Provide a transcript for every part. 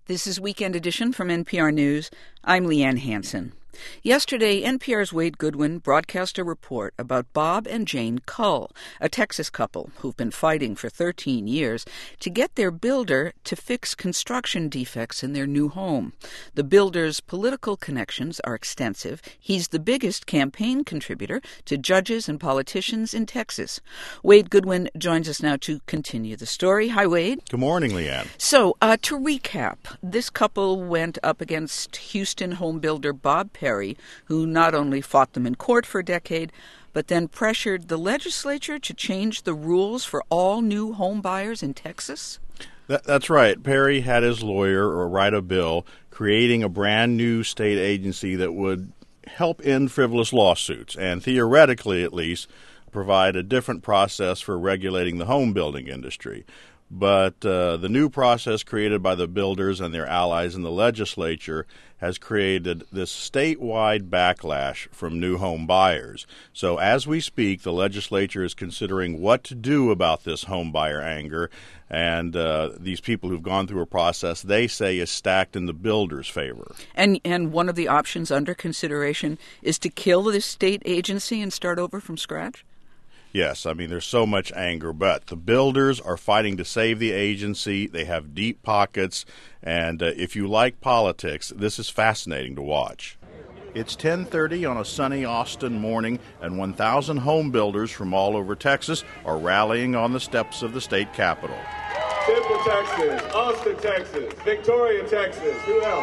This is Weekend Edition from NPR News. I'm Leanne Hansen. Yesterday, NPR's Wade Goodwin broadcast a report about Bob and Jane Cull, a Texas couple who've been fighting for 13 years to get their builder to fix construction defects in their new home. The builder's political connections are extensive. He's the biggest campaign contributor to judges and politicians in Texas. Wade Goodwin joins us now to continue the story. Hi, Wade. Good morning, Leanne. So, to recap, this couple went up against Houston home builder Bob Perry, who not only fought them in court for a decade, but then pressured the legislature to change the rules for all new home buyers in Texas? That's right. Perry had his lawyer write a bill creating a brand new state agency that would help end frivolous lawsuits and, theoretically at least, provide a different process for regulating the home building industry. But the new process created by the builders and their allies in the legislature has created this statewide backlash from new home buyers. So as we speak, the legislature is considering what to do about this home buyer anger. And these people who've gone through a process they say is stacked in the builders' favor. And one of the options under consideration is to kill this state agency and start over from scratch? Yes, I mean, there's so much anger, but the builders are fighting to save the agency. They have deep pockets, and if you like politics, this is fascinating to watch. It's 10:30 on a sunny Austin morning, and 1,000 home builders from all over Texas are rallying on the steps of the state capitol. Temple, Texas, Austin, Texas, Victoria, Texas, who else?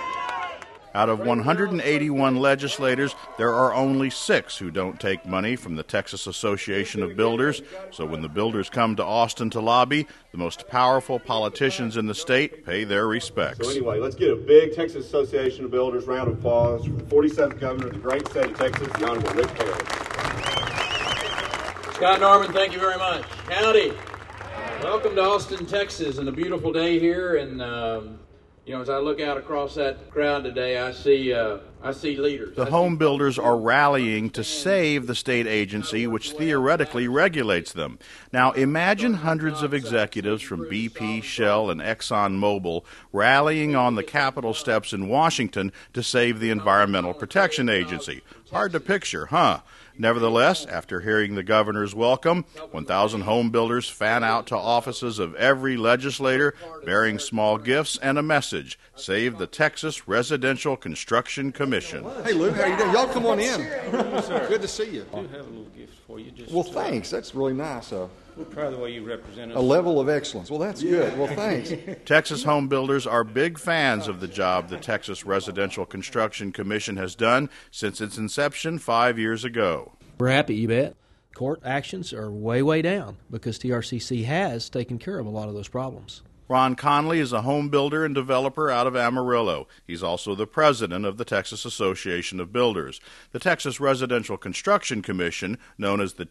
Out of 181 legislators, there are only 6 who don't take money from the Texas Association of Builders. So when the builders come to Austin to lobby, the most powerful politicians in the state pay their respects. So anyway, let's get a big Texas Association of Builders round of applause for the 47th governor of the great state of Texas, the Honorable Rick Perry. Scott Norman, thank you very much. Howdy. Welcome to Austin, Texas, and a beautiful day here. And as I look out across that crowd today, I see leaders. The home builders are rallying to save the state agency, which theoretically regulates them. Now, imagine hundreds of executives from BP, Shell, and ExxonMobil rallying on the Capitol steps in Washington to save the Environmental Protection Agency. Hard to picture, huh? Nevertheless, after hearing the governor's welcome, 1,000 home builders fan out to offices of every legislator, bearing small gifts and a message: save the Texas Residential Construction Commission. Hey, Lou, how you doing? Y'all come on in. Good to see you. I do have a little gift for you. Well, thanks. That's really nice. We're proud of the way you represent us. A level of excellence. Well, that's good. Well, thanks. Texas home builders are big fans of the job the Texas Residential Construction Commission has done since its inception 5 years ago. We're happy, you bet. Court actions are way, way down because TRCC has taken care of a lot of those problems. Ron Conley is a home builder and developer out of Amarillo. He's also the president of the Texas Association of Builders. The Texas Residential Construction Commission, known as the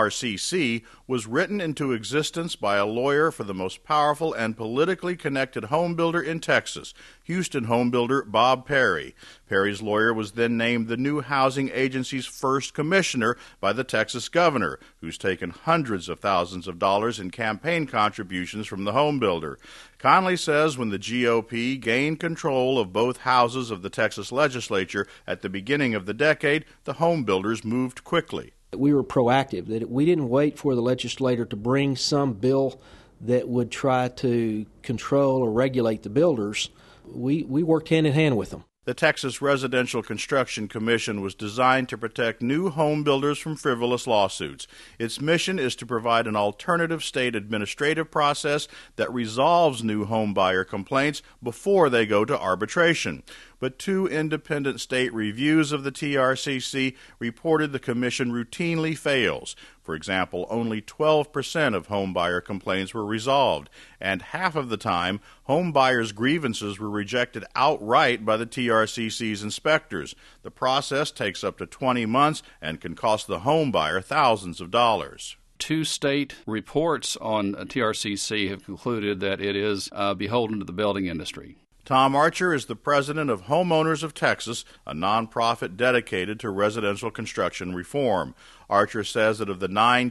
TRCC, was written into existence by a lawyer for the most powerful and politically connected home builder in Texas, Houston home builder Bob Perry. Perry's lawyer was then named the new housing agency's first commissioner by the Texas governor, who's taken hundreds of thousands of dollars in campaign contributions from the home builder. Conley says when the GOP gained control of both houses of the Texas legislature at the beginning of the decade, the home builders moved quickly. We were proactive, that we didn't wait for the legislator to bring some bill that would try to control or regulate the builders. We worked hand in hand with them. The Texas Residential Construction Commission was designed to protect new home builders from frivolous lawsuits. Its mission is to provide an alternative state administrative process that resolves new home buyer complaints before they go to arbitration. But 2 independent state reviews of the TRCC reported the commission routinely fails. For example, only 12% of home buyer complaints were resolved, and half of the time, home buyers' grievances were rejected outright by the TRCC's inspectors. The process takes up to 20 months and can cost the home buyer thousands of dollars. 2 state reports on TRCC have concluded that it is beholden to the building industry. Tom Archer is the president of Homeowners of Texas, a nonprofit dedicated to residential construction reform. Archer says that of the 9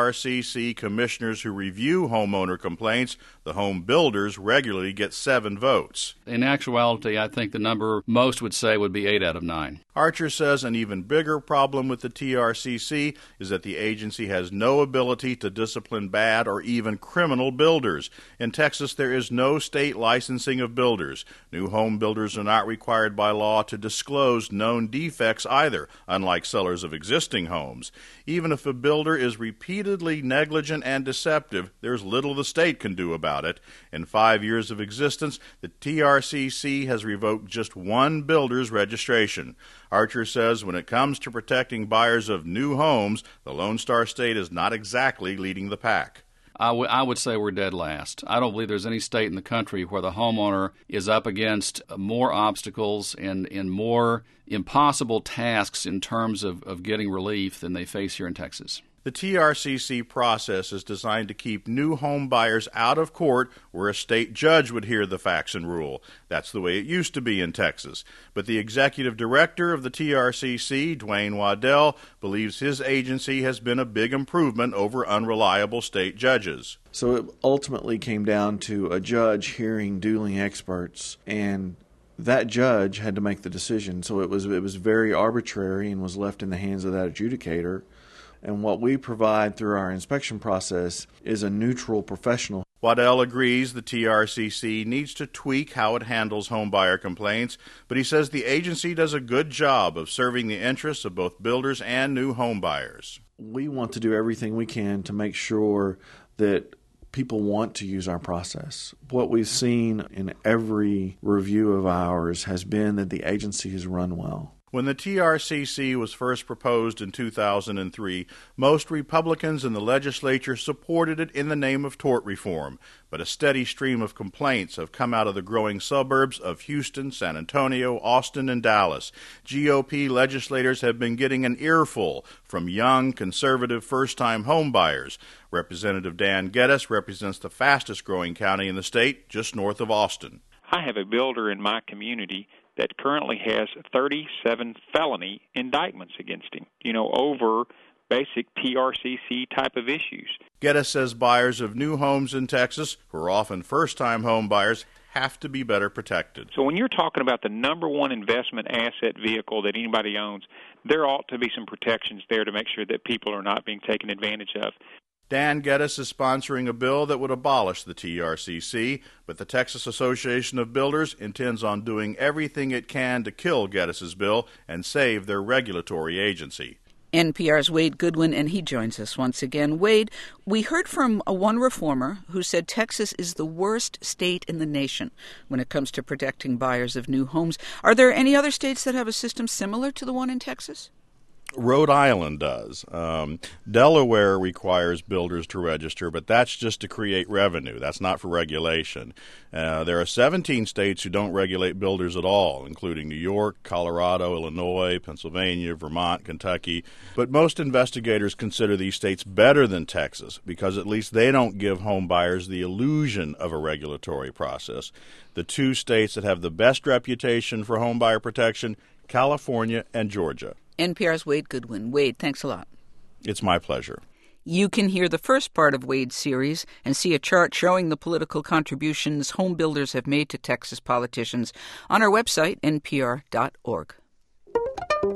TRCC commissioners who review homeowner complaints, the home builders regularly get 7 votes. In actuality, I think the number most would say would be 8 out of 9. Archer says an even bigger problem with the TRCC is that the agency has no ability to discipline bad or even criminal builders. In Texas, there is no state licensing of builders. New home builders are not required by law to disclose known defects either, unlike sellers of existing homes. Even if a builder is repeatedly negligent and deceptive, there's little the state can do about it. In 5 years of existence, the TRCC has revoked just 1 builder's registration. Archer says when it comes to protecting buyers of new homes, the Lone Star State is not exactly leading the pack. I would say we're dead last. I don't believe there's any state in the country where the homeowner is up against more obstacles and more impossible tasks in terms of getting relief than they face here in Texas. The TRCC process is designed to keep new home buyers out of court where a state judge would hear the facts and rule. That's the way it used to be in Texas. But the executive director of the TRCC, Dwayne Waddell, believes his agency has been a big improvement over unreliable state judges. So it ultimately came down to a judge hearing dueling experts, and that judge had to make the decision. So it was very arbitrary and was left in the hands of that adjudicator. And what we provide through our inspection process is a neutral professional. Waddell agrees the TRCC needs to tweak how it handles homebuyer complaints, but he says the agency does a good job of serving the interests of both builders and new homebuyers. We want to do everything we can to make sure that people want to use our process. What we've seen in every review of ours has been that the agency has run well. When the TRCC was first proposed in 2003, most Republicans in the legislature supported it in the name of tort reform, but a steady stream of complaints have come out of the growing suburbs of Houston, San Antonio, Austin, and Dallas. GOP legislators have been getting an earful from young, conservative, first-time homebuyers. Representative Dan Geddes represents the fastest-growing county in the state, just north of Austin. I have a builder in my community that currently has 37 felony indictments against him, over basic TRCC type of issues. Geddes says buyers of new homes in Texas, who are often first-time home buyers, have to be better protected. So when you're talking about the number one investment asset vehicle that anybody owns, there ought to be some protections there to make sure that people are not being taken advantage of. Dan Geddes is sponsoring a bill that would abolish the TRCC, but the Texas Association of Builders intends on doing everything it can to kill Geddes's bill and save their regulatory agency. NPR's Wade Goodwin, and he joins us once again. Wade, we heard from one reformer who said Texas is the worst state in the nation when it comes to protecting buyers of new homes. Are there any other states that have a system similar to the one in Texas? Rhode Island does. Delaware requires builders to register, but that's just to create revenue. That's not for regulation. There are 17 states who don't regulate builders at all, including New York, Colorado, Illinois, Pennsylvania, Vermont, Kentucky. But most investigators consider these states better than Texas because at least they don't give home buyers the illusion of a regulatory process. The 2 states that have the best reputation for home buyer protection, California and Georgia. NPR's Wade Goodwin. Wade, thanks a lot. It's my pleasure. You can hear the first part of Wade's series and see a chart showing the political contributions home builders have made to Texas politicians on our website, npr.org.